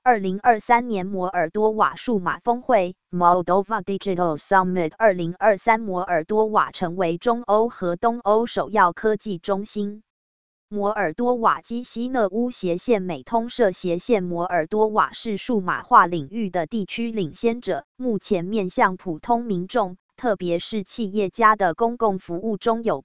2023年摩尔多瓦数码峰会 Moldova Digital Summit 2023摩尔多瓦成为中欧和东欧首要科技中心。摩尔多瓦基西讷乌斜线美通社斜线摩尔多瓦是数码化领域的地区领先者，目前面向普通民众，特别是企业家的公共服务中有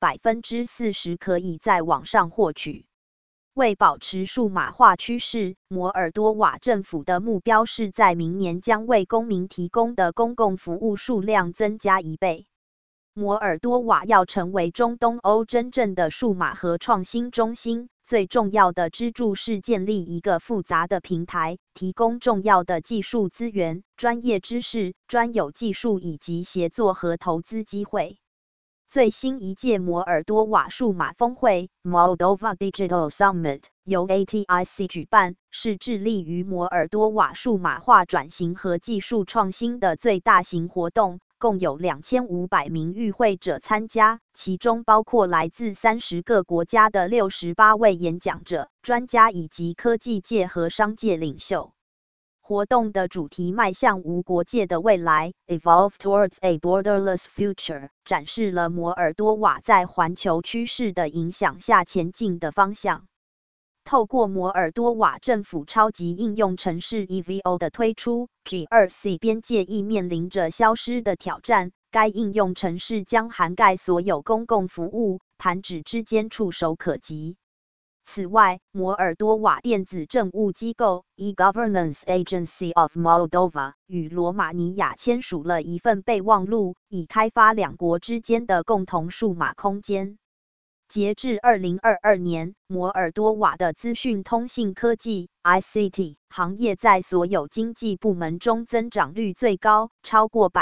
40% 可以在网上获取。为保持数码化趋势，摩尔多瓦政府的目标是在明年将为公民提供的公共服务数量增加1倍。摩尔多瓦要成为中东欧真正的数码和创新中心，最重要的支柱是建立一个复杂的平台，提供重要的技术资源、专业知识、专有技术以及协作和投资机会。最新一届摩尔多瓦数码峰会 Moldova Digital Summit 由 ATIC 举办，是致力于摩尔多瓦数码化转型和技术创新的最大型活动，共有2500名与会者参加，其中包括来自30个国家的68位演讲者、专家以及科技界和商界领袖。活动的主题迈向无国界的未来 Evolve Towards a Borderless Future 展示了摩尔多瓦在环球趋势的影响下前进的方向。透过摩尔多瓦政府超级应用程式 EVO 的推出 ，G2C 边界亦面临着消失的挑战。该应用程式将涵盖所有公共服务，弹指之间触手可及。此外，摩尔多瓦电子政务机构 E-Governance Agency of Moldova 与罗马尼亚签署了一份备忘录，以开发两国之间的共同数码空间。截至2022年，摩尔多瓦的资讯通信科技 ICT 行业在所有经济部门中增长率最高，超过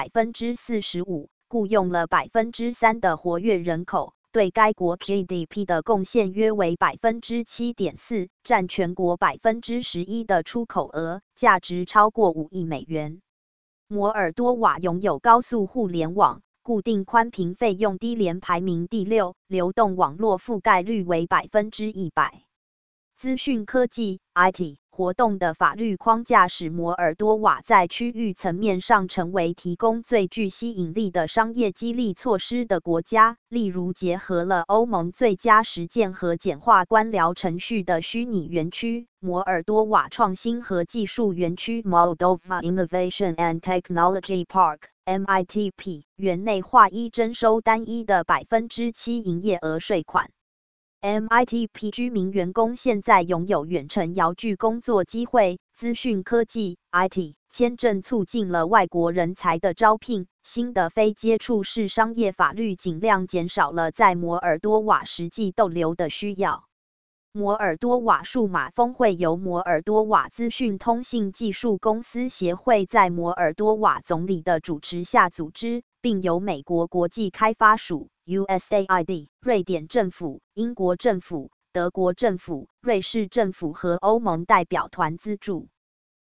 45%， 雇用了 3% 的活跃人口。对该国 GDP 的贡献约为 7.4%， 占全国 11% 的出口额，价值超过5亿美元。摩尔多瓦拥有高速互联网，固定宽频费用低廉排名第6，流动网络覆盖率为 100%。资讯科技 IT 活动的法律框架使摩尔多瓦在区域层面上成为提供最具吸引力的商业激励措施的国家，例如结合了欧盟最佳实践和简化官僚程序的虚拟园区摩尔多瓦创新和技术园区 Moldova Innovation and Technology Park MITP 园内划一征收单一的 7% 营业额税款。MITP 居民员工现在拥有远程遥距工作机会，资讯科技 IT 签证促进了外国人才的招聘，新的非接触式商业法律尽量减少了在摩尔多瓦实际逗留的需要。摩尔多瓦数码峰会由摩尔多瓦资讯通信技术公司协会在摩尔多瓦总理的主持下组织，并由美国国际开发署 USAID、瑞典政府、英国政府、德国政府、瑞士政府和欧盟代表团资助。